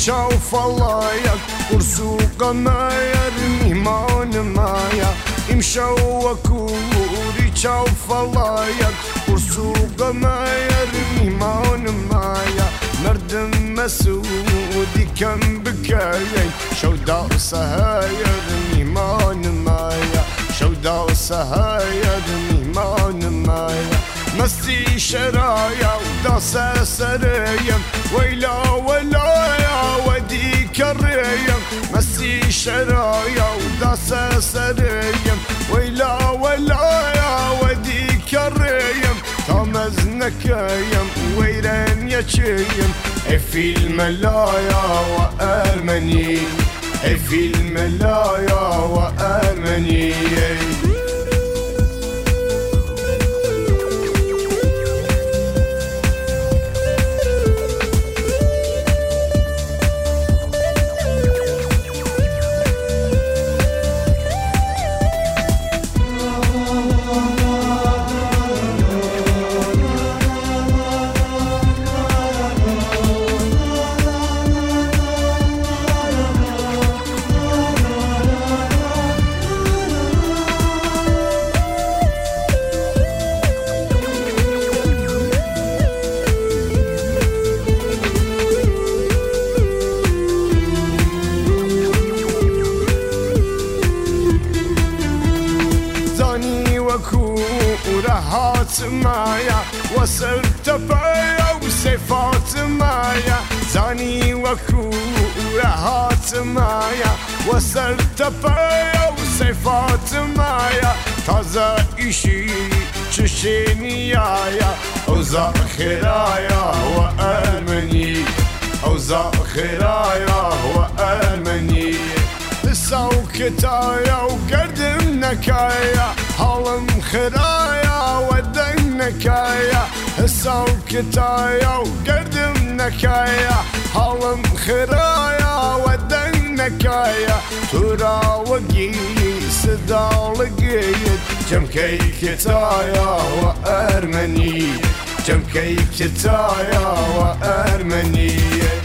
çav falayak Ursuqa mayar mihman maya İmşav vakuri çav falayak Ursuqa mayar mihman maya Merdim mesudi kem bikayay Şevda sahayar mihman maya Şevda sahayar mihman maya مستی شرایا و دست سریم ویلا ولایا و دی کریم مستی شرایا و دست سریم ویلا ولایا و دی کریم تامز نکیم ویرن یچیم ای فیلم لایا و ارمنی ای فیلم لایا و ارمنی ورهات مايا وصرت بيا وصفات مايا زاني وكورهات مايا وصرت بيا وصفات مايا تازا إشي تشينيايا أوزا خرايا وأرمني أوزا خرايا وأرمني سوكتايا وقردم نكايا هالم خرايا ودن نكايا سوكتايا وقردم نكايا هالم خرايا ودن نكايا ترى وقي صدا لقيت كم كيكتايا وأرمني كم كيكتايا وأرمني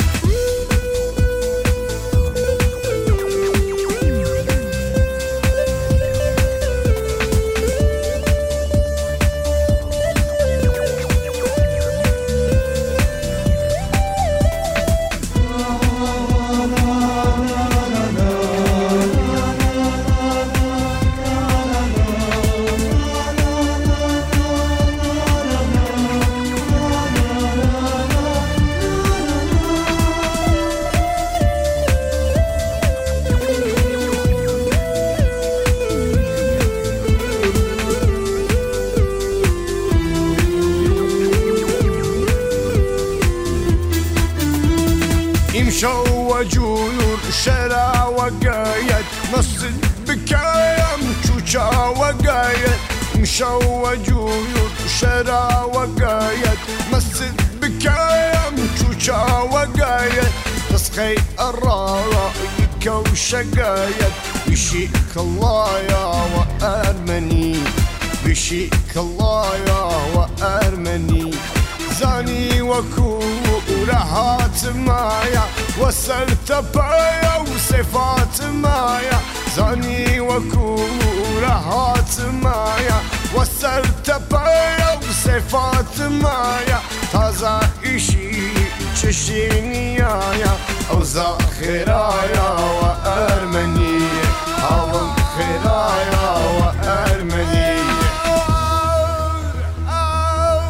إمشوا وجولور شرا وقايد مسجد بكايم شوشا وقايد إمشوا وجولور شرا وقايد مسجد بكايم شوشا وقايد تسقي الرارة يكو شقايد بشيك الله يا وأرمني بشيك الله يا وأرمني زاني وكورهات مايا وصلت بيا وصفات مايا زاني وكورهات مايا وصلت بيا وصفات مايا تازا إشي تشينيايا أوزا خرايا